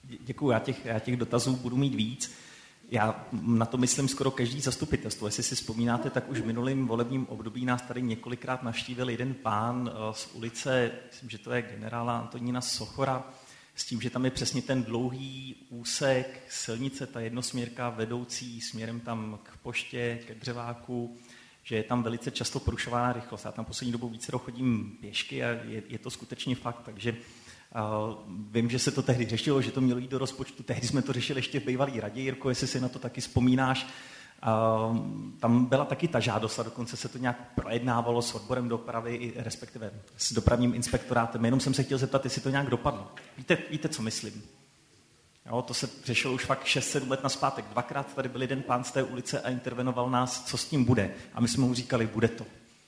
Děkuju, já těch dotazů budu mít víc. Já na to myslím skoro každý zastupitelstvo. Jestli si vzpomínáte, tak už v minulém volebním období nás tady několikrát navštívil jeden pán z ulice, myslím, že to je generála Antonína Sochora, s tím, že tam je přesně ten dlouhý úsek silnice, ta jednosměrka vedoucí směrem tam k poště, ke dřeváku, že je tam velice často porušována rychlost. Já tam poslední dobou více chodím pěšky a je to skutečně fakt, takže vím, že se to tehdy řešilo, že to mělo jít do rozpočtu, tehdy jsme to řešili ještě v bývalý radě, Jirko, jestli si na to taky vzpomínáš. Tam byla taky ta žádost a dokonce se to nějak projednávalo s odborem dopravy, respektive s dopravním inspektorátem. Jenom jsem se chtěl zeptat, jestli to nějak dopadlo. Víte, co myslím? Jo, to se řešilo už fakt 6-7 let nazpátek. Dvakrát tady byl jeden pán z té ulice a intervenoval nás, co s tím bude. A my jsme mu říkali, bude to.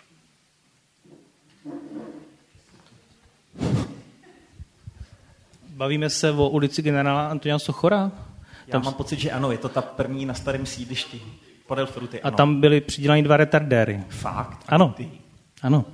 Bavíme se o ulici generála Antonína Sochora? Já mám pocit, že ano, je to ta první na starém sídlišti. Podél Fruty, ano. A tam byly přidělány 2 retardéry. Fakt? Ano, ano.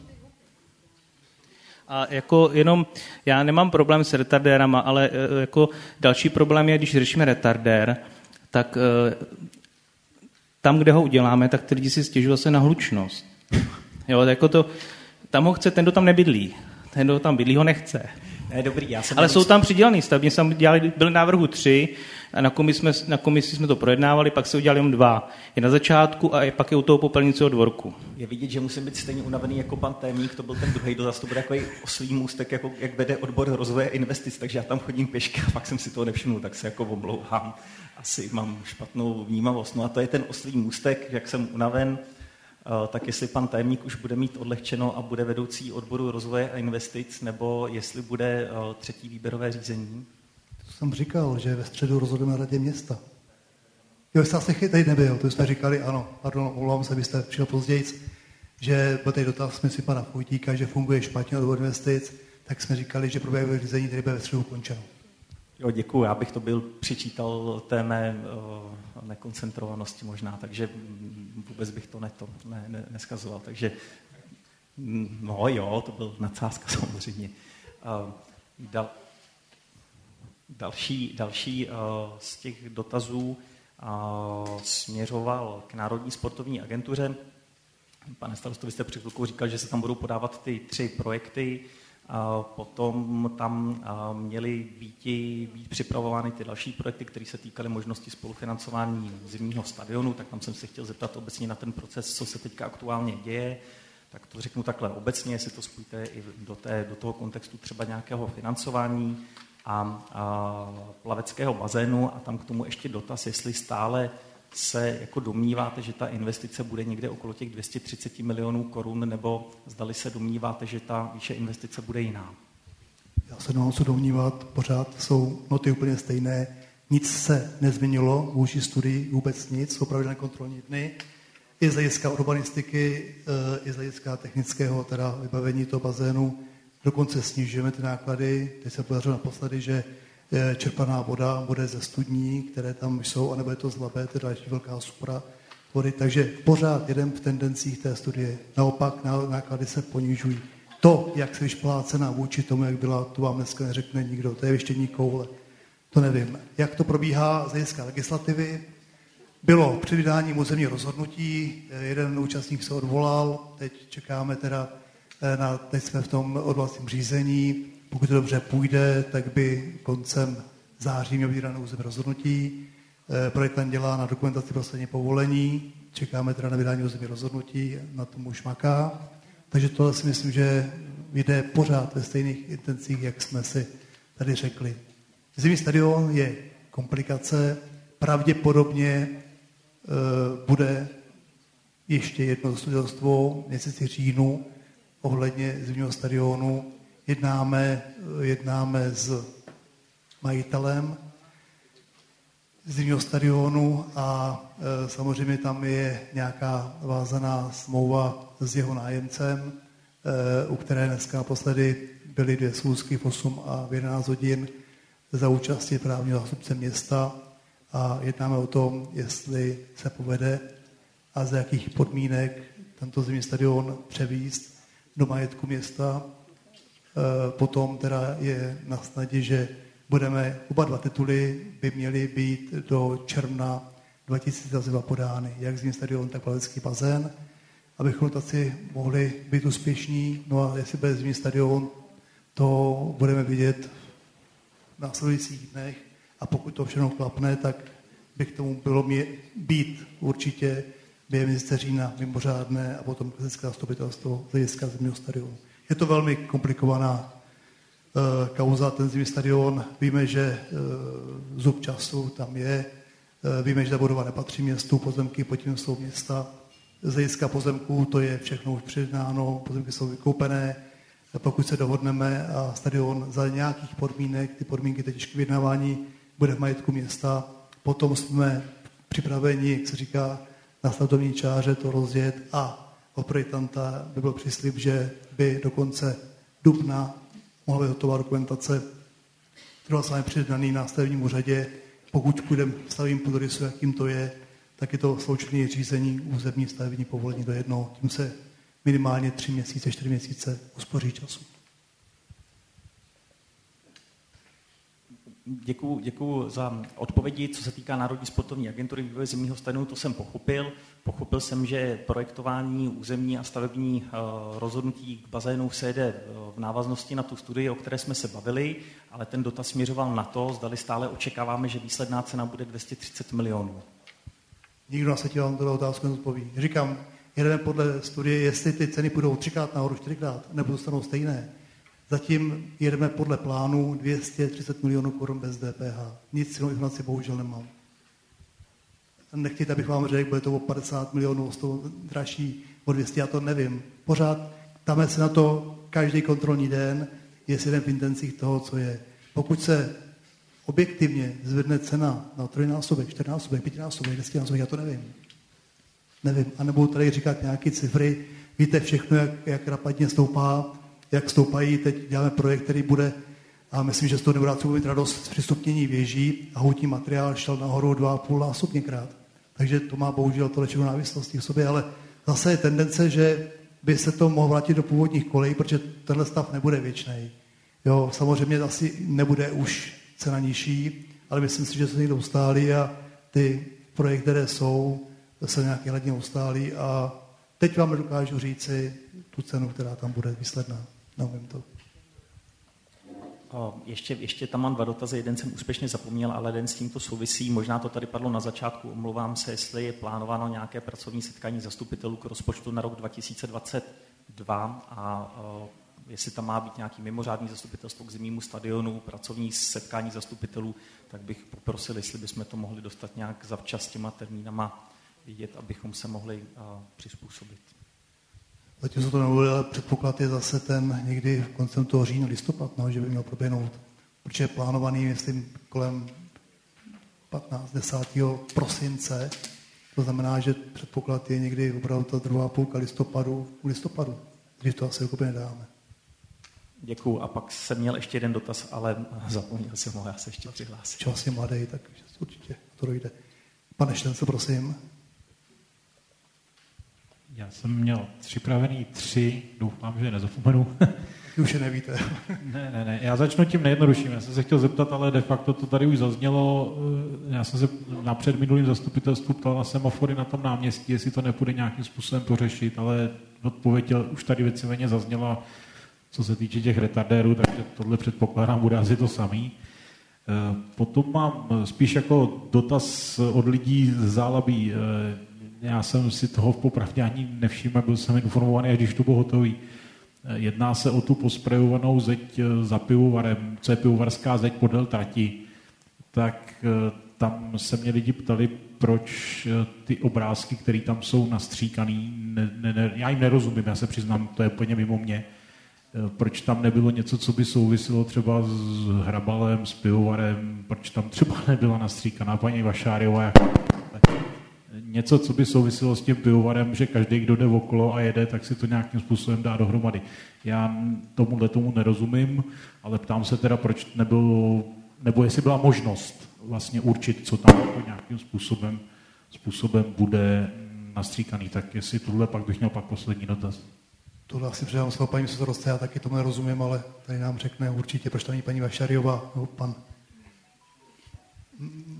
A jako jenom, já nemám problém s retardérama, ale jako další problém je, když řešíme retardér, tak tam, kde ho uděláme, tak ty lidi si stěžují zase na hlučnost. Jo, jako to, tam ho chce, ten, kdo tam nebydlí. Ten, kdo tam bydlí, ho nechce. Ne, dobrý, ale jsou tam přidělaný stavby. Byly návrhu 3 a na komisi jsme to projednávali, pak se udělali jenom 2. Je na začátku a pak je u toho popelnicového dvorku. Je vidět, že musím být stejně unavený jako pan Témník, to byl ten druhý dotaz, to bude takový oslý můstek, jako jak vede odbor rozvoje investic, takže já tam chodím pěšky a pak jsem si toho nevšiml, tak se jako omlouvám. Asi mám špatnou vnímavost. No a to je ten oslý můstek, jak jsem unaven, tak jestli pan tajemník už bude mít odlehčeno a bude vedoucí odboru rozvoje a investic, nebo jestli bude 3. výběrové řízení? To jsem říkal, že ve středu rozhodujeme na radě města. Jo, jste asi tady nebyl, to jsme říkali, ano, pardon, omlouvám se, byste přišel později, že po té dotaz jsme si pana Fojtíka, že funguje špatně odbor investic, tak jsme říkali, že proběhové řízení, které bude ve středu ukončeno. Jo, děkuju, já bych to byl přičítal té mé nekoncentrovanosti možná, takže vůbec bych to neskazoval, takže no jo, to byl nadsázka samozřejmě. Další z těch dotazů směřoval k Národní sportovní agentuře. Pane starosto, vy jste před chvilkou říkal, že se tam budou podávat ty 3 projekty, potom tam měly být připravovány ty další projekty, které se týkaly možnosti spolufinancování zimního stadionu, tak tam jsem se chtěl zeptat obecně na ten proces, co se teďka aktuálně děje. Tak to řeknu takhle obecně, jestli to spojíte i do toho kontextu třeba nějakého financování a plaveckého bazénu a tam k tomu ještě dotaz, jestli stále se jako domníváte, že ta investice bude někde okolo těch 230 milionů korun, nebo zdali se domníváte, že ta výše investice bude jiná? Já se nemám co domnívat, pořád jsou noty úplně stejné, nic se nezměnilo, vůči studii vůbec nic, jsou pravidelné kontrolní dny, i z hlediska urbanistiky, i z hlediska technického teda vybavení toho bazénu, dokonce snižujeme ty náklady, teď se podařilo naposledy, že čerpaná voda bude ze studní, které tam jsou, anebo je to z Labe, to je další velká supra vody, takže pořád jedem v tendencích té studie. Naopak náklady se ponižují. To, jak se vyšplhá cena vůči tomu, jak byla, to vám dneska neřekne nikdo, to je věštění koule. To nevím. Jak to probíhá z hlediska legislativy? Bylo při vydání územního rozhodnutí, jeden účastník se odvolal, teď čekáme teda, teď jsme v tom odvolacím řízení. Pokud to dobře půjde, tak by koncem září měl být dané územní rozhodnutí. Projektant dělá na dokumentaci poslední povolení, čekáme teda na vydání územní rozhodnutí, na tom už maká. Takže tohle si myslím, že jde pořád ve stejných intencích, jak jsme si tady řekli. Zimní stadion je komplikace, pravděpodobně bude ještě jedno zastupitelstvo v měsíci říjnu ohledně zimního stadionu. Jednáme s majitelem zimního stadionu a samozřejmě tam je nějaká vázaná smlouva s jeho nájemcem, u které dneska naposledy byly 2 schůzky v 8 a v 11 hodin za účasti právního zástupce města a jednáme o tom, jestli se povede a za jakých podmínek tento zimní stadion převízt do majetku města. Potom teda je na snadě, že Oba dva tituly by měly být do června 2022 podány, jak zimní stadion, tak plavecký bazén, abychom taci mohli být úspěšní. No a jestli bude zimní stadion, to budeme vidět v následujících dnech. A pokud to všechno klapne, tak by k tomu bylo být určitě během měsíce října mimořádné a potom krajské zastupitelstvo z hlediska zimního stadionu. Je to velmi komplikovaná kauza, ten zimní stadion. Víme, že zub času tam je. Víme, že ta budova nepatří městu, pozemky pod tím jsou města. Z hlediska pozemků to je všechno už předáno, pozemky jsou vykoupené. Pokud se dohodneme a stadion za nějakých podmínek, ty podmínky teď těžké vyjednávání, bude v majetku města, potom jsme připraveni, jak se říká, na startovní čáře to rozjet a od projektanta by byl příslib, že by do konce dubna mohla být hotová dokumentace, která je předaný na stavebním úřadě. Pokud půjdeme stavebním půdorysu, jakým to je, tak je to sloučené řízení územní stavební povolení do jednoho. Tím se minimálně 3 měsíce, 4 měsíce uspoří času. Děkuju za odpovědi. Co se týká Národní sportovní agentury vývoje zimního stadionu, to jsem pochopil. Pochopil jsem, že projektování územní a stavební rozhodnutí k bazénu se jede v návaznosti na tu studii, o které jsme se bavili, ale ten dotaz směřoval na to, zdali stále očekáváme, že výsledná cena bude 230 milionů. Nikdo na světě vám tuto otázku nezodpoví. Říkám, jedeme podle studie, jestli ty ceny půjdou 3x nahoru, 4x, nebo zůstanou stejné. Zatím jedeme podle plánu 230 milionů korun bez DPH. Nic jinou informaci bohužel nemám. Nechtějte, abych vám řekl, bude to o 50 milionů, 100 dražší, o 200, já to nevím. Pořád ptáme se na to každý kontrolní den, jestli jeden v intencích toho, co je. Pokud se objektivně zvedne cena na 3násobek, 4násobek, 5násobek, 10násobek, já to nevím. Nevím. A nebudu tady říkat nějaké cifry. Víte všechno, jak rapidně stoupá, jak stoupají. Teď děláme projekt, který bude, a myslím, že z toho nebudáců mít radost, zpřístupnění věží a houtní materiál šel nahoru 2,5násobněkrát. Takže to má bohužel to léčivou návislosti v sobě, ale zase je tendence, že by se to mohlo vrátit do původních kolejí, protože tenhle stav nebude věčný. Jo, samozřejmě asi nebude už cena nižší, ale myslím si, že se někdo ustálí a ty projekty, které jsou, se nějaké hladně ustálí a teď vám nedokážu říci tu cenu, která tam bude výsledná. Neumím to. Ještě tam mám 2 dotazy, jeden jsem úspěšně zapomněl, ale jeden s tímto souvisí. Možná to tady padlo na začátku, omlouvám se, jestli je plánováno nějaké pracovní setkání zastupitelů k rozpočtu na rok 2022 a jestli tam má být nějaký mimořádný zastupitelstvo k zimnímu stadionu, pracovní setkání zastupitelů, tak bych poprosil, jestli bychom to mohli dostat nějak zavčas těma termínama vidět, abychom se mohli přizpůsobit. Zatím se to nemluvili, ale předpoklad je zase ten někdy koncem toho října, listopad, no, že by měl proběhnout, protože je plánovaný, myslím, kolem 10. prosince, to znamená, že předpoklad je někdy opravdu ta druhá půlka listopadu, když to asi úplně nedáme. Děkuju. A pak jsem měl ještě jeden dotaz, ale zapomněl jsem ho, já se ještě přihlásím. Čas je mladý, tak určitě to dojde. Pane Štence, prosím. Já jsem měl připravený 3, doufám, že nezapomenu. Vy už je nevíte. Ne, já začnu tím nejjednodušším. Já jsem se chtěl zeptat, ale de facto to tady už zaznělo. Já jsem se na předminulým zastupitelstvu ptal na semafory na tom náměstí, jestli to nepůjde nějakým způsobem pořešit, ale odpověď už tady víceméně zazněla, co se týče těch retardérů, takže tohle předpokládám bude asi to samý. Potom mám spíš jako dotaz od lidí z Zálabí. Já jsem si toho popravdě ani nevšiml, byl jsem informovaný, až když to bylo hotový. Jedná se o tu posprejovanou zeď za pivovarem, co je pivovarská zeď podél trati. Tak tam se mě lidi ptali, proč ty obrázky, které tam jsou nastříkaný, já jim nerozumím, já se přiznám, to je úplně mimo mě. Proč tam nebylo něco, co by souviselo třeba s Hrabalem, s pivovarem, proč tam třeba nebyla nastříkaná paní Vašáriová. Něco, co by souviselo s tím pivovarem, že každý, kdo jde okolo a jede, tak si to nějakým způsobem dá dohromady. Já tomu nerozumím, ale ptám se teda, proč nebylo, nebo jestli byla možnost vlastně určit, co tam jako nějakým způsobem bude nastříkaný. Tak jestli tohle pak bych měl pak poslední dotaz. Tohle asi předám slovo paní místostarostce, já taky tomu nerozumím, ale tady nám řekne určitě, proč tam není paní Vašáriová, nebo pan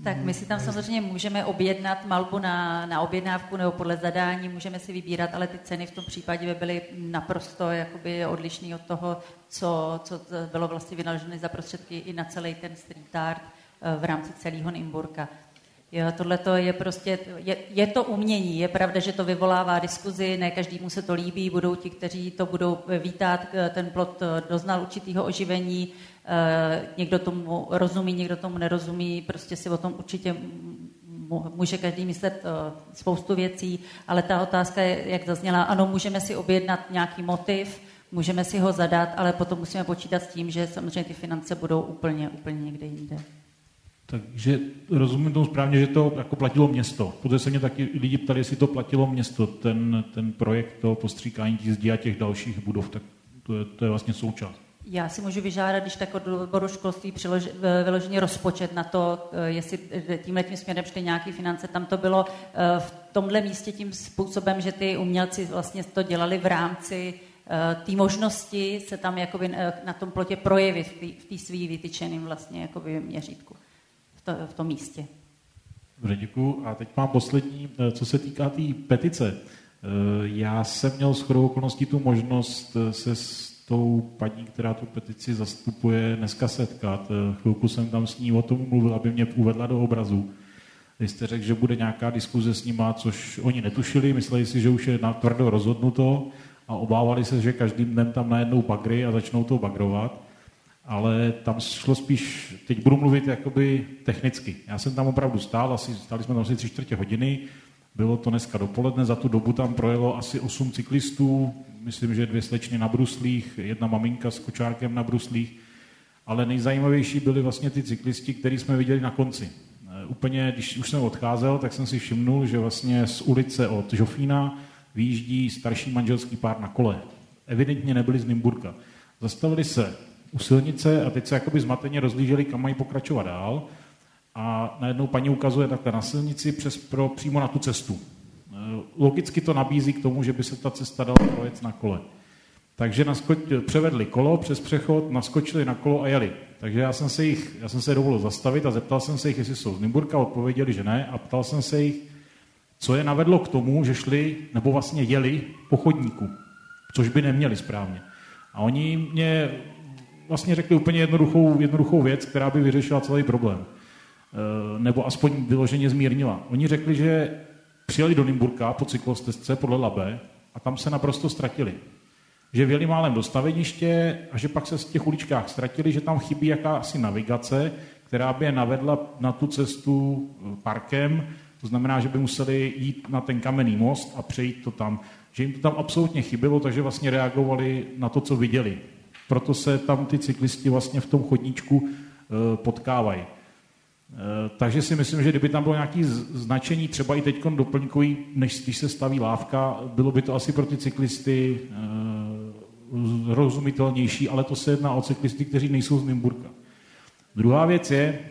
Tak my si tam samozřejmě můžeme objednat malbu na objednávku nebo podle zadání, můžeme si vybírat, ale ty ceny v tom případě by byly naprosto jakoby odlišný od toho, co bylo vlastně vynaložené za prostředky i na celý ten street art v rámci celého Nymburka. Tohleto je prostě, je to umění, je pravda, že to vyvolává diskuzi, ne každému se to líbí, budou ti, kteří to budou vítat, ten plot doznal určitého oživení, někdo tomu rozumí, někdo tomu nerozumí, prostě si o tom určitě může každý myslet spoustu věcí, ale ta otázka je, jak zazněla, ano, můžeme si objednat nějaký motiv, můžeme si ho zadat, ale potom musíme počítat s tím, že samozřejmě ty finance budou úplně někde jinde. Takže rozumím tomu správně, že to jako platilo město. Protože se mě taky lidi ptali, jestli to platilo město, ten projekt toho postříkání těch zdí a těch dalších budov, tak to je vlastně součást. Já si můžu vyžádat, když tak od odboru školství vyloženě rozpočet na to, jestli tímhletím směrem šly nějaké finance. Tam to bylo v tomhle místě tím způsobem, že ty umělci vlastně to dělali v rámci té možnosti se tam jakoby na tom plotě projevit v té svý vytyčeným vlastně jakoby měřítku v tom místě. Dobře, děkuju. A teď mám poslední, co se týká té petice. Já jsem měl shodou okolností tu možnost se s tou paní, která tu petici zastupuje, dneska setkat. Chvilku jsem tam s ní o tom mluvil, aby mě uvedla do obrazu. Vy jste řekl, že bude nějaká diskuze s nima, což oni netušili, mysleli si, že už je natvrdo rozhodnuto a obávali se, že každým dnem tam najednou bagry a začnou to bagrovat. Ale tam šlo spíš, teď budu mluvit jakoby technicky. Já jsem tam opravdu stáli jsme tam asi 3/4 hodiny, bylo to dneska dopoledne, za tu dobu tam projelo asi 8 cyklistů, myslím, že 2 slečny na bruslích, 1 maminka s kočárkem na bruslích, ale nejzajímavější byli vlastně ty cyklisti, který jsme viděli na konci. Úplně, když už jsem odcházel, tak jsem si všimnul, že vlastně z ulice od Žofína vyjíždí starší manželský pár na kole. Evidentně nebyli z Nymburka. Zastavili se u silnice a teď se jakoby zmateně rozlíželi, kam mají pokračovat dál. A najednou paní ukazuje takhle na silnici přímo na tu cestu. Logicky to nabízí k tomu, že by se ta cesta dala projet na kole. Takže převedli kolo přes přechod, naskočili na kolo a jeli. Takže já jsem se dovolil zastavit a zeptal jsem se jich, jestli jsou z Nymburka, odpověděli, že ne, a ptal jsem se jich, co je navedlo k tomu, že šli, nebo vlastně jeli po chodníku, což by neměli správně. A oni mě vlastně řekli úplně jednoduchou věc, která by vyřešila celý problém. Nebo aspoň vyloženě zmírnila. Oni řekli, že přijeli do Nymburka po cyklostezce podle Labe a tam se naprosto ztratili. Že vjeli málem do staveniště a že pak se v těch uličkách ztratili, že tam chybí jakási navigace, která by je navedla na tu cestu parkem. To znamená, že by museli jít na ten kamenný most a přejít to tam. Že jim to tam absolutně chybělo, takže vlastně reagovali na to, co viděli. Proto se tam ty cyklisti vlastně v tom chodníčku potkávají. Takže si myslím, že kdyby tam bylo nějaké značení, třeba i teď doplňkový, než když se staví lávka, bylo by to asi pro ty cyklisty rozumitelnější, ale to se jedná o cyklisty, kteří nejsou z Nymburka. Druhá věc je,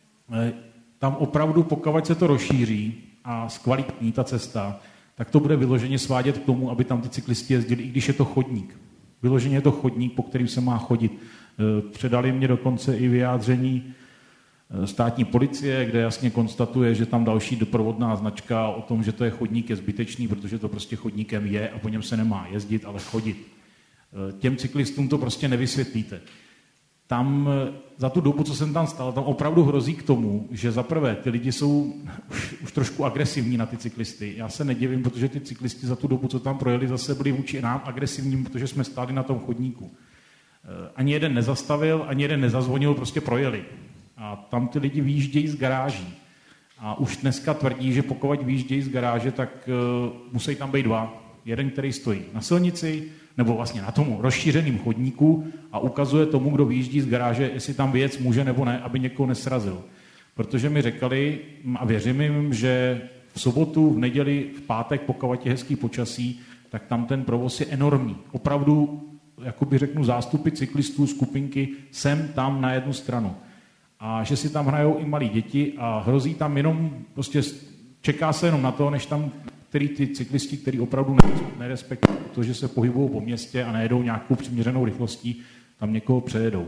tam opravdu, pokud se to rozšíří a zkvalitní ta cesta, tak to bude vyloženě svádět k tomu, aby tam ty cyklisti jezdili, i když je to chodník. Vyloženě je to chodník, po kterým se má chodit. Předali mě dokonce i vyjádření státní policie, kde jasně konstatuje, že tam další doprovodná značka o tom, že to je chodník, je zbytečný, protože to prostě chodníkem je a po něm se nemá jezdit, ale chodit. Těm cyklistům to prostě nevysvětlíte. Tam za tu dobu, co jsem tam stál, tam opravdu hrozí k tomu, že zaprvé ty lidi jsou už trošku agresivní na ty cyklisty. Já se nedivím, protože ty cyklisti za tu dobu, co tam projeli, zase byli vůči nám agresivní, protože jsme stáli na tom chodníku. Ani jeden nezastavil, ani jeden nezazvonil, prostě projeli. A tam ty lidi vyjíždějí z garáží. A už dneska tvrdí, že pokud vyjíždějí z garáže, tak musí tam být 2. Jeden, který stojí na silnici, nebo vlastně na tomu rozšířeném chodníku a ukazuje tomu, kdo vyjíždí z garáže, jestli tam věc může nebo ne, aby někoho nesrazil. Protože mi řekali, a věřím jim, že v sobotu, v neděli, v pátek, pokud je hezký počasí, tak tam ten provoz je enormní. Opravdu, jakoby řeknu, zástupy cyklistů, skupinky, sem tam na jednu stranu. A že si tam hrajou i malí děti a hrozí tam jenom, prostě čeká se jenom na to, než tam ty cyklisti, kteří opravdu nerespektují to, že se pohybují po městě a nejedou nějakou přiměřenou rychlostí, tam někoho přejedou.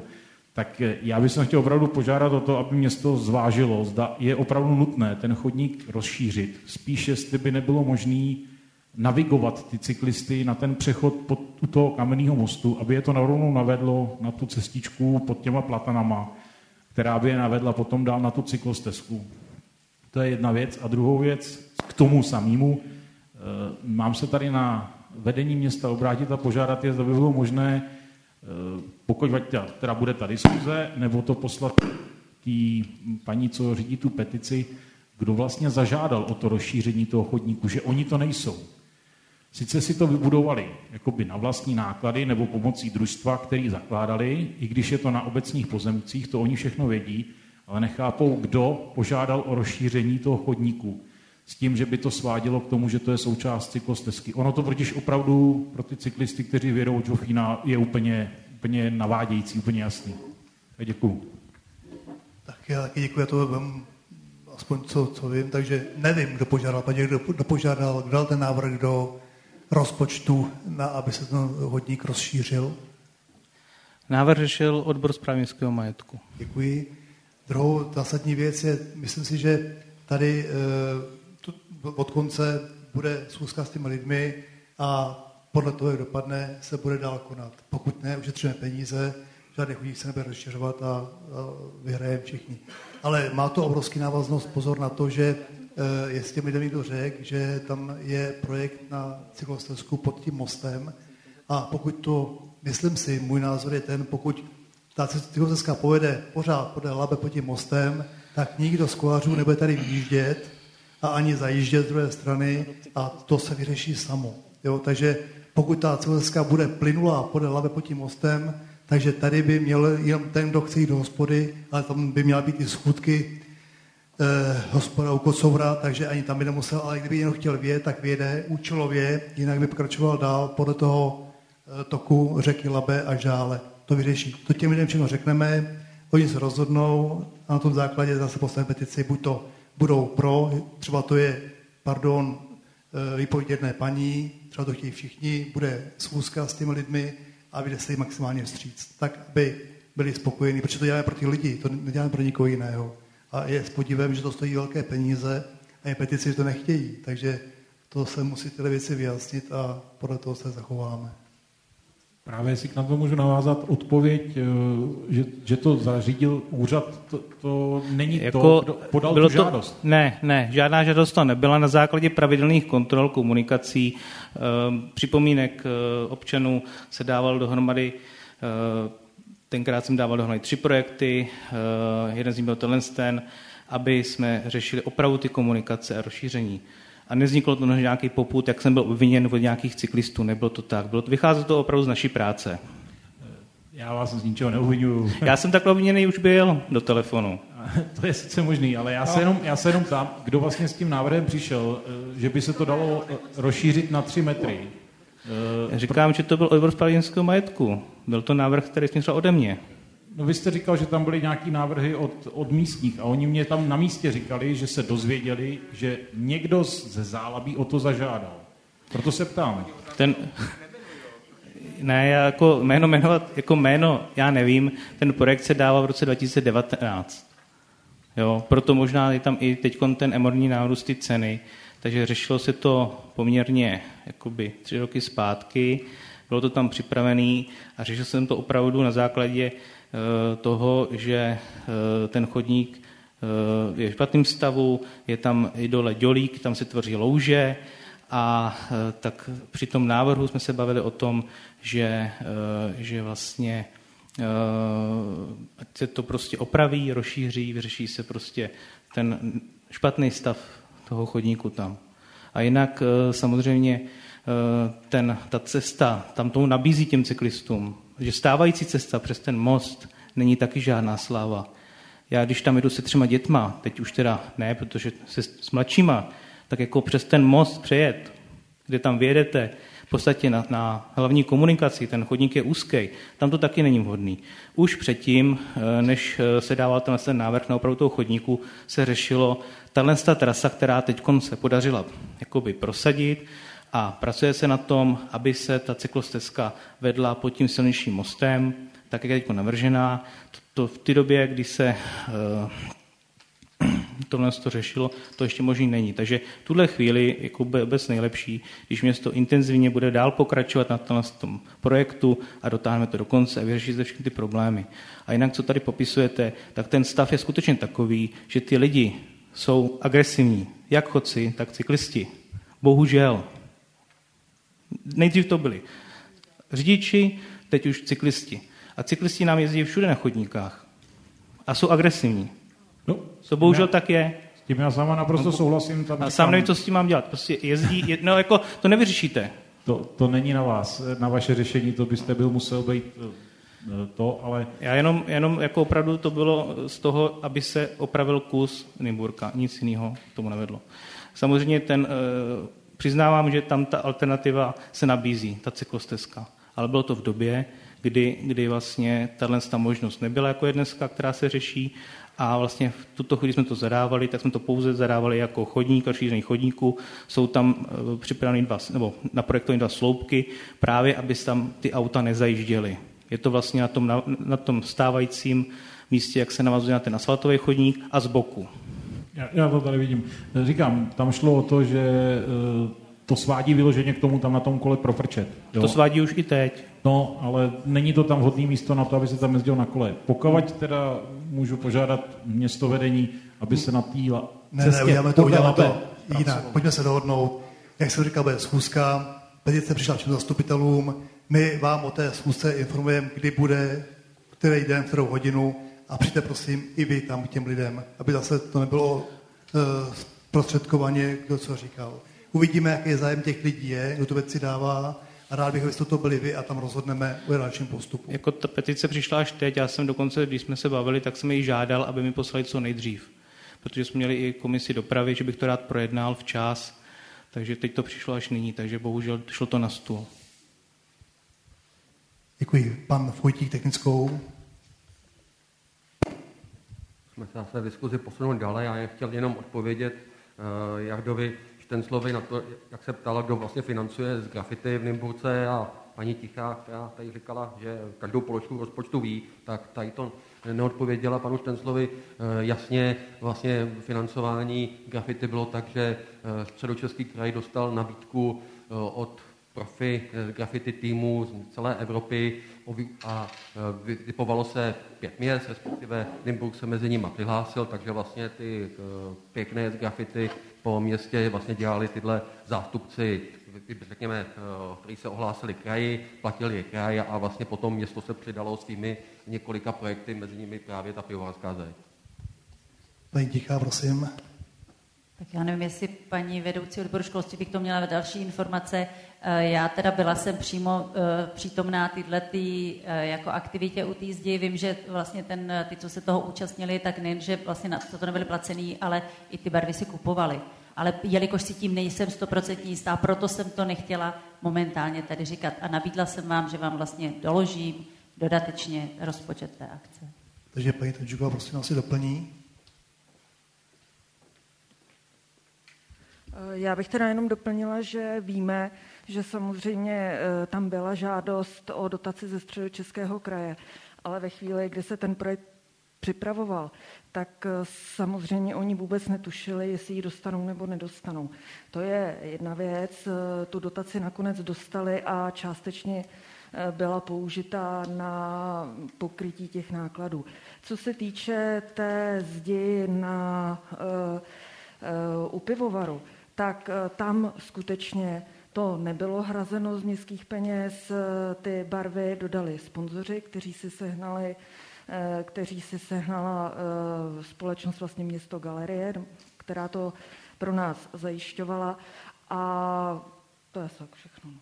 Tak já bych chtěl opravdu požádat o to, aby město zvážilo, zda je opravdu nutné ten chodník rozšířit. Spíš, jestli by nebylo možné navigovat ty cyklisty na ten přechod u toho kamenného mostu, aby je to rovnou navedlo na tu cestičku pod těma platanama, která by je navedla potom dál na tu cyklostezku. To je jedna věc. A druhou věc, k tomu samému, mám se tady na vedení města obrátit a požádat je, zda by bylo možné, pokud teda bude tady schůze, nebo to poslat tý paní, co řídí tu petici, kdo vlastně zažádal o to rozšíření toho chodníku, že oni to nejsou. Sice si to vybudovali jakoby na vlastní náklady nebo pomocí družstva, který zakládali, i když je to na obecních pozemcích, to oni všechno vědí, ale nechápou, kdo požádal o rozšíření toho chodníku. S tím, že by to svádělo k tomu, že to je součást cyklostezky. Ono to totiž opravdu pro ty cyklisty, kteří vědou od Žofína, je úplně navádějící, úplně jasný. Tak děkuju. Tak já taky děkuji, já to vím, aspoň co vím, takže nevím, kdo požádal, kdo požádal, kdo dal ten návrh do rozpočtu, aby se ten chodník rozšířil. Návrh řešil odbor správy městského majetku. Děkuji. Druhou zásadní věc je, myslím si, že tady od konce bude schůzka s těmi lidmi a podle toho, jak dopadne, se bude dál konat. Pokud ne, ušetříme peníze, žádný chodník se nebude rozšiřovat a vyhrajeme všichni. Ale má to obrovský návaznost, pozor na to, že je s těmi lidmi někdo řekl, že tam je projekt na cyklostezku pod tím mostem a pokud to, myslím si, můj názor je ten, pokud ta cyklostezka povede pořád podle Labe pod tím mostem, tak nikdo z kolářů nebude tady vyjíždět a ani zajíždět z druhé strany a to se vyřeší samo. Jo? Takže pokud ta cyklostezka bude plynulá podle Labe pod tím mostem, takže tady by měl jenom ten, kdo chce jít do hospody, ale tam by měla být i schůdky hospoda u Kocoura, takže ani tam by nemusel, ale kdyby jenom chtěl vědět, tak věde účelově, jinak by pokračoval dál podle toho toku řeky Labe až dále. To vyřeší. To těm lidem všechno řekneme, oni se rozhodnou a na tom základě zase postavíme petici, buď to budou pro, třeba to je, výpověď jedné paní, třeba to chtějí všichni, bude schůzka s těmi lidmi a vyjde se jim maximálně vstříc. Tak, aby byli spokojení, protože to děláme pro ty lidi, to neděláme pro nikoho jiného. A je s podívem, že to stojí velké peníze a je petici, že to nechtějí. Takže to se musí tyhle věci vyjasnit a podle toho se zachováme. Právě si k na to můžu navázat odpověď, že to zařídil úřad, to není jako, to, kdo podal tu žádost. Ne, žádná žádost to nebyla na základě pravidelných kontrol komunikací, připomínek občanů se dával dohromady, tenkrát jsem dával dohromady 3 projekty, jeden z nich byl ten, aby jsme řešili opravdu ty komunikace a rozšíření. A nevzniklo to nějaký popud, jak jsem byl obviněn od nějakých cyklistů, nebylo to tak. Vycházelo to opravdu z naší práce. Já vás z ničeho neobvinuju. Já jsem takhle obviněný už byl do telefonu. To je sice možný, ale já se jenom ptám, kdo vlastně s tím návrhem přišel, že by se to dalo rozšířit na 3 metry. Říkám, že to byl odbor správy městského majetku. Byl to návrh, který směřoval ode mě. No vy jste říkal, že tam byly nějaký návrhy od místních a oni mě tam na místě říkali, že se dozvěděli, že někdo ze Zálabí o to zažádal. Proto se ptám. Ne, já jako jmenovat, jako jméno, já nevím, ten projekt se dával v roce 2019. Jo, proto možná je tam i teď ten enormní nárůst ty ceny, takže řešilo se to poměrně jakoby 3 roky zpátky, bylo to tam připravené a řešil jsem to opravdu na základě toho, že ten chodník je v špatném stavu, je tam i dole dělík, tam se tvoří louže a tak při tom návrhu jsme se bavili o tom, že vlastně se to prostě opraví, rozšíří, vyřeší se prostě ten špatný stav toho chodníku tam. A jinak samozřejmě ta cesta, tam tomu nabízí těm cyklistům, že stávající cesta přes ten most není taky žádná sláva. Já když tam jdu se 3 dětma, teď už teda ne, protože se s mladšíma, tak jako přes ten most přejet, kde tam vyjedete, v podstatě na hlavní komunikaci, ten chodník je úzký, tam to taky není vhodný. Už předtím, než se dával ten návrh na opravu toho chodníku, se řešilo ta trasa, která teď se podařila jakoby prosadit, a pracuje se na tom, aby se ta cyklostezka vedla pod tím silničním mostem, tak jak je teď navržená. To v té době, kdy se tohle to řešilo, to ještě možný není. Takže v tuhle chvíli jako vůbec nejlepší, když město intenzivně bude dál pokračovat na tom projektu a dotáhneme to do konce a vyřešit se všechny ty problémy. A jinak, co tady popisujete, tak ten stav je skutečně takový, že ty lidi jsou agresivní, jak chodci, tak cyklisti. Bohužel. Nejdřív to byli řidiči, teď už cyklisti. A cyklisti nám jezdí všude na chodníkách. A jsou agresivní. No, to bohužel tak je. S tím já sama naprosto souhlasím. A sám nevím, co s tím mám dělat. Prostě jezdí, no jako to nevyřešíte. To není na vás, na vaše řešení, to byste byl musel být to, ale... Já jenom jako opravdu to bylo z toho, aby se opravil kus Nymburka, nic jiného tomu nevedlo. Samozřejmě přiznávám, že tam ta alternativa se nabízí, ta cyklostezka, ale bylo to v době, kdy vlastně tato možnost nebyla, jako je dneska, která se řeší, a vlastně v tuto chvíli jsme to zadávali, tak jsme to pouze zadávali jako chodník, rozšířený chodníku. Jsou tam připraveny naprojektované 2 sloupky, právě aby tam ty auta nezajížděly. Je to vlastně na tom stávajícím místě, jak se navazuje na ten asfaltový chodník a z boku. Já to tady vidím. Říkám, tam šlo o to, že to svádí vyloženě k tomu tam na tom kole profrčet. Jo? To svádí už i teď. No, ale není to tam vhodné místo na to, aby se tam jezdil na kole. Pokud teda můžu požádat městovedení, aby se na té cestě... uděláme to jinak. Pojďme se dohodnout. Jak jsem říkal, bude schůzka, petice přišla všem zastupitelům, my vám o té schůzce informujeme, kdy bude, který den, kterou hodinu a přijďte prosím i vy tam k těm lidem, aby zase to nebylo prostředkovaně, kdo co říkal. Uvidíme, jaký zájem těch lidí je, kdo to věci dává a rád bych, abyste to byli vy a tam rozhodneme o dalším postupu. Jako ta petice přišla až teď, já jsem dokonce, když jsme se bavili, tak jsem ji žádal, aby mi poslali co nejdřív. Protože jsme měli i komisi dopravy, že bych to rád projednal včas, takže teď to přišlo až nyní, takže bohužel šlo to na stůl. Děkuji. Pan Vojtík, technickou. Jsme se zase v diskuzi posunuli dále, já chtěl jenom odpovědět Jardovi Štenclovi na to, jak se ptala, kdo vlastně financuje z grafity v Nymburce, a paní Tichá, která tady říkala, že každou položku rozpočtu ví, tak tady to neodpověděla panu Štenclovi. Jasně vlastně financování grafity bylo tak, že Středočeský kraj dostal nabídku od profi grafity týmů z celé Evropy a vytipovalo se 5 měst, respektive Nymburk se mezi nimi přihlásil, takže vlastně ty pěkné grafity po městě vlastně dělali tyhle zástupci, řekněme, kteří se ohlásili kraji, platili je kraj a vlastně potom město se přidalo svými několika projekty, mezi nimi právě ta pivovarská zeď. Paní Tichá, prosím. Tak já nevím, jestli paní vedoucí odboru školství bych to měla další informace. Já teda byla jsem přímo přítomná tyhletý jako aktivitě u té zdi. Vím, že vlastně ty, co se toho účastnili, tak nejen, že vlastně na to nebyly placený, ale i ty barvy si kupovali. Ale jelikož si tím nejsem 100% jistá, proto jsem to nechtěla momentálně tady říkat. A nabídla jsem vám, že vám vlastně doložím dodatečně rozpočet té akce. Takže paní Tadžuková, prosím, asi doplní. Já bych teda jenom doplnila, že víme, že samozřejmě tam byla žádost o dotaci ze Středočeského kraje, ale ve chvíli, kdy se ten projekt připravoval, tak samozřejmě oni vůbec netušili, jestli ji dostanou nebo nedostanou. To je jedna věc, tu dotaci nakonec dostali a částečně byla použita na pokrytí těch nákladů. Co se týče té zdi u pivovaru, tak tam skutečně to nebylo hrazeno z městských peněz, ty barvy dodali sponzoři, kteří si sehnala společnost vlastně Město Galerie, která to pro nás zajišťovala, a to je tak všechno.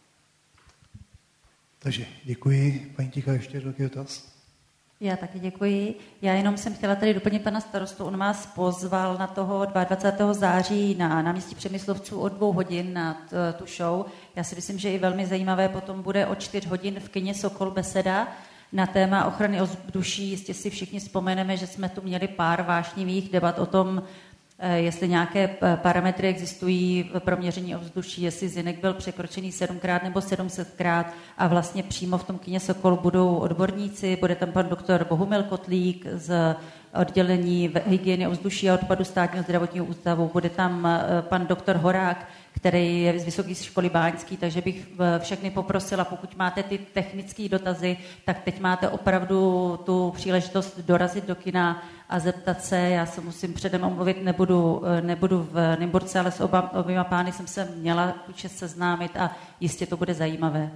Takže děkuji. Paní Tichá, ještě další dotaz. Já taky děkuji. Já jenom jsem chtěla tady doplnit pana starostu. On vás pozval na toho 22. září na náměstí Přemyslovců od 2 hodin na tu show. Já si myslím, že i velmi zajímavé potom bude od 4 hodin v kině Sokol beseda na téma ochrany ovzduší. Jistě si všichni vzpomeneme, že jsme tu měli pár vášnivých debat o tom, jestli nějaké parametry existují pro měření ovzduší, jestli zinek byl překročený 7krát nebo 700krát a vlastně přímo v tom kině Sokol budou odborníci, bude tam pan doktor Bohumil Kotlík z oddělení hygieny ovzduší a odpadu Státního zdravotního ústavu, bude tam pan doktor Horák, který je z Vysoké školy báňský, takže bych všechny poprosila, pokud máte ty technické dotazy, tak teď máte opravdu tu příležitost dorazit do kina a zeptat se. Já se musím předem omluvit, nebudu v Nymburce, ale s oběma pány jsem se měla tu čest seznámit a jistě to bude zajímavé.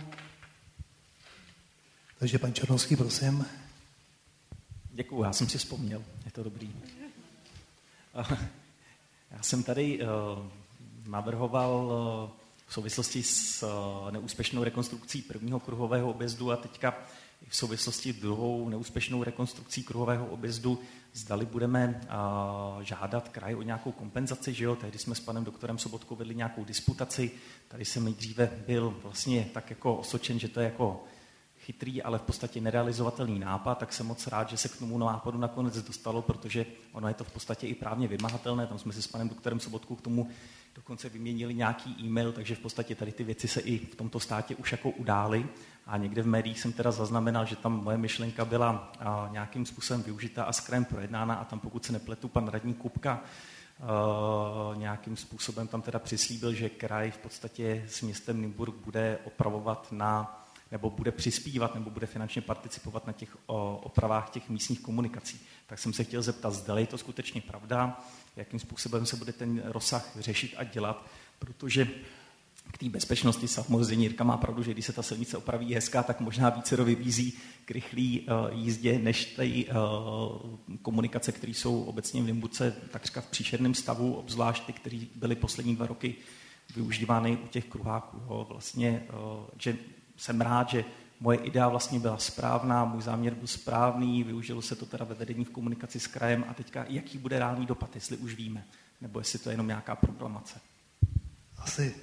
Takže pan Černovský, prosím. Děkuju, já jsem si vzpomněl, je to dobrý. Já jsem tady navrhoval v souvislosti s neúspěšnou rekonstrukcí prvního kruhového objezdu a teďka v souvislosti s druhou neúspěšnou rekonstrukcí kruhového objezdu, zdali budeme žádat kraj o nějakou kompenzaci, že jo? Tehdy jsme s panem doktorem Sobotkou vedli nějakou disputaci, tady jsem nejdříve byl vlastně tak jako osočen, že to je jako chytrý, ale v podstatě nerealizovatelný nápad, tak jsem moc rád, že se k tomu nápadu nakonec dostalo, protože ono je to v podstatě i právně vymahatelné, tam jsme si s panem doktorem Sobotkou k tomu dokonce vyměnili nějaký e-mail, takže v podstatě tady ty věci se i v tomto státě už jako udály a někde v médiích jsem teda zaznamenal, že tam moje myšlenka byla nějakým způsobem využita a s krajem projednána a tam, pokud se nepletu, pan radní Kupka nějakým způsobem tam teda přislíbil, že kraj v podstatě s městem Nymburk bude opravovat nebo bude přispívat, nebo bude finančně participovat na těch opravách těch místních komunikací. Tak jsem se chtěl zeptat, zda je to skutečně pravda, jakým způsobem se bude ten rozsah řešit a dělat, protože k té bezpečnosti samozřejmě Jirka má pravdu, že když se ta silnice opraví hezká, tak možná více vybízí k rychlý jízdě, než ty komunikace, které jsou obecně v Nymburce takřka v příšerném stavu, obzvlášť ty, které byly poslední 2 roky využívány u těch kruháků. Jo. Vlastně, že jsem rád, že moje idea vlastně byla správná, můj záměr byl správný, využilo se to teda ve vedení v komunikaci s krajem a teďka jaký bude reálný dopad, jestli už víme, nebo jestli to je jenom nějaká proklamace. Asi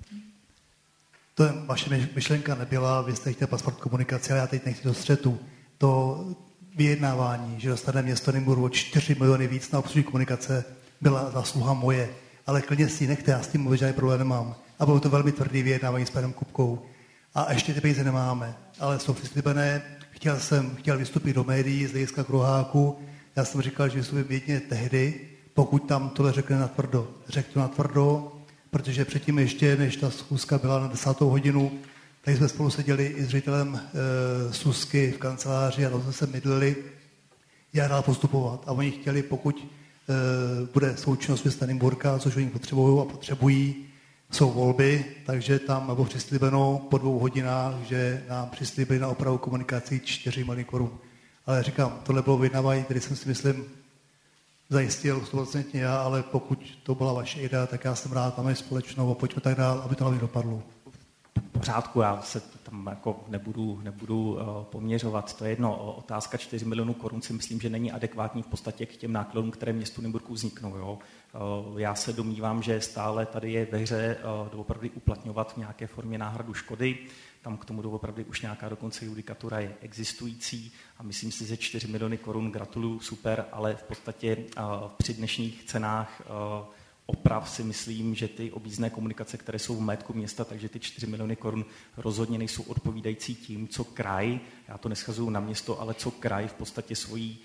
to vaše myšlenka nebyla, vy jste chtěl pasport komunikace, ale já teď nechci do střetu. To vyjednávání, že dostane město Nymburk o 4 miliony víc na obslužní komunikace, byla zásluha moje, ale klidně si ji nechte, já s tím žádný problém nemám. A bylo to velmi tvrdý vyjednávání s panem Kupkou. A ještě ty peníze nemáme, ale jsou přislíbené. Chtěl vystupit do médií z hlediska kruháku. Já jsem říkal, že vystupím jedině tehdy, pokud tam tohle řekne natvrdo. Řekl to natvrdo, protože předtím ještě, než ta schůzka byla na 10. hodinu, tak jsme spolu seděli i s ředitelem schůzky v kanceláři a tam jsme se mydlili, jak dál postupovat. A oni chtěli, pokud bude součinnost města Nymburka, což oni potřebují a potřebují, jsou volby, takže tam bylo přislíbeno po 2 hodinách, že nám přislíbili na opravu komunikací 4 miliony korun. Ale říkám, tohle bylo vyjednávání, který jsem si myslím zajistil 100% já, ale pokud to byla vaše idea, tak já jsem rád, máme společnou a pojďme tak dál, aby to hlavně dopadlo. V pořádku, já se tam jako nebudu poměřovat. To je jedno, otázka 4 milionů korun si myslím, že není adekvátní v podstatě k těm nákladům, které městu Nymburku vzniknou. Jo. Já se domnívám, že stále tady je ve hře doopravdy uplatňovat v nějaké formě náhradu škody. Tam k tomu doopravdy už nějaká dokonce judikatura je existující a myslím si, že 4 miliony korun, gratuluju, super, ale v podstatě při dnešních cenách oprav si myslím, že ty objízdné komunikace, které jsou v majetku města, takže ty 4 miliony korun rozhodně nejsou odpovídající tím, co kraj, já to neschazuju na město, ale co kraj v podstatě svojí,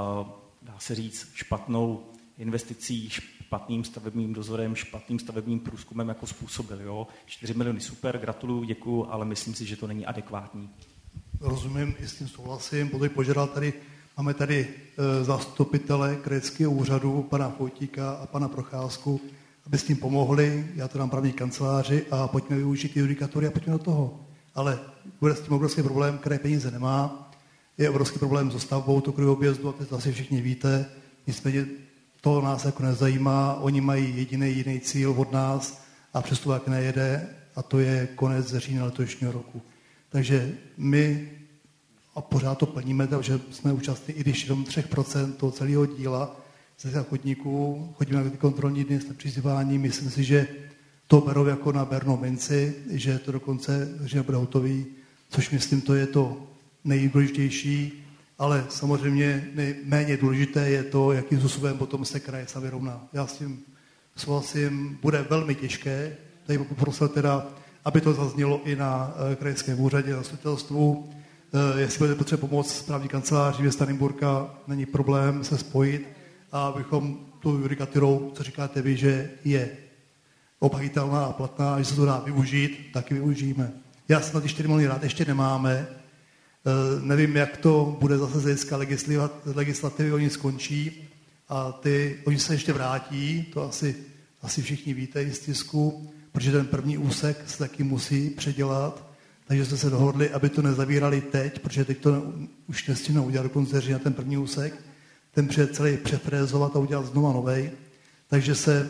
dá se říct, špatnou investicí, špatným stavebním dozorem, špatným stavebním průzkumem jako způsobil. Jo? 4 miliony super, gratuluju, děkuju, ale myslím si, že to není adekvátní. Rozumím, i s tím souhlasím, protože požádal tady, máme tady zastupitele krajského úřadu, pana Fojtíka a pana Procházku, aby s tím pomohli, já to dám právní kanceláři a pojďme využít ty judikatury a pojďme do toho. Ale bude s tím obrovský problém, kraj peníze nemá, je obrovský problém s stavbou toho objezdu a to asi všichni víte, nicméně to nás jako nezajímá, oni mají jiný cíl od nás a přesto tak nejede a to je konec října letošního roku. Takže my a pořád to plníme, takže jsme účastní, i když jenom 3% toho celého díla ze chodníků, chodíme na ty kontrolní dny, jsme přizýváni, myslím si, že to berou jako na bernou minci, že to dokonce že bude hotový, což myslím, to je to nejdůležitější. ale samozřejmě méně důležité je to, jakým způsobem potom se kraje sami rovná. Já s tím souhlasím, bude velmi těžké, tady poprosil teda, aby to zaznělo i na krajském úřadě, na zastupitelstvu. Jestli budete potřebovat pomoc správní kanceláří města Nymburka, není problém se spojit a abychom tu judikaturou, co říkáte vy, že je obhajitelná a platná, že se to dá využít, taky využijeme. Já jsem na ty 4 miliony rád ještě nemáme. Nevím, jak to bude zase z hlediska legislativy, oni skončí a oni se ještě vrátí, to asi všichni víte z tisku, protože ten první úsek se taky musí předělat, takže jsme se dohodli, aby to nezavírali teď, protože teď to už nestihnou udělat do konce října ten první úsek, ten celý přefrézovat a udělat znova novej, takže se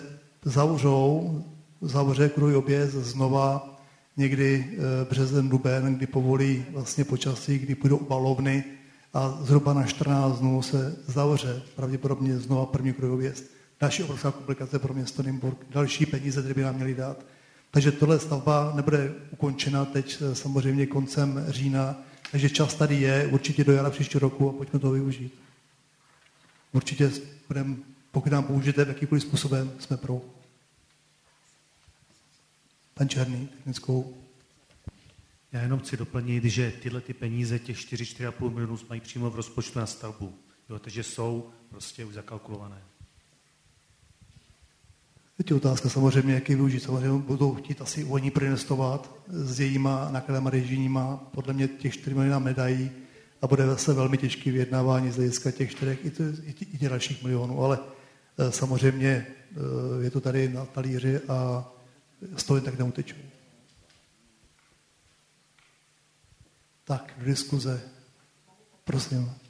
zavře kruhový objezd znova někdy březen, duben, kdy povolí vlastně počasí, kdy půjdou balovny a zhruba na 14 dnů se zavře pravděpodobně znova první kruhový objezd. Další obrovská komplikace pro město Nymburk, další peníze, které by nám měli dát. Takže tohle stavba nebude ukončena teď samozřejmě koncem října, takže čas tady je, určitě do jara příštího roku a pojďme to využít. Určitě pokud nám použijete jakýkoliv způsobem, jsme pro. Pan Černý, technickou. Já jenom chci doplnit, že tyhle ty peníze, těch 4,5 milionů mají přímo v rozpočtu na stavbu. Jo, takže jsou prostě už zakalkulované. Je to otázka samozřejmě, jak je využít. Samozřejmě budou chtít asi oni proinvestovat s jejíma nákladama režijníma. Podle mě těch 4 miliony nám nedají a bude zase velmi těžký vyjednávání z hlediska těch 4 i těch dalších milionů. Ale samozřejmě je to tady na talíři a z toho tak neutečou. Tak, do diskuze. Prosím.